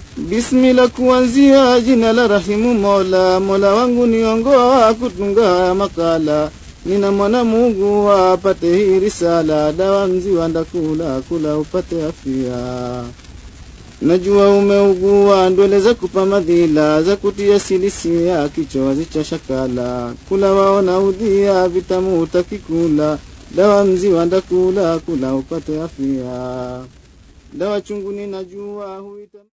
Bismillah kuanzia jina la rahimu Mola, Mola wangu niongoa kutunga makala. Nina mwana Mungu apate hii risala, dawa mziwa ndakula kula upate afya. Najua umeugua ndwele za kupa madhila, za kutia silisia kichozi cha shakala. Kula waona udhia vitamu utakikula, dawa mziwa ndakula kula upate afya. Dawa chungu ninajua huita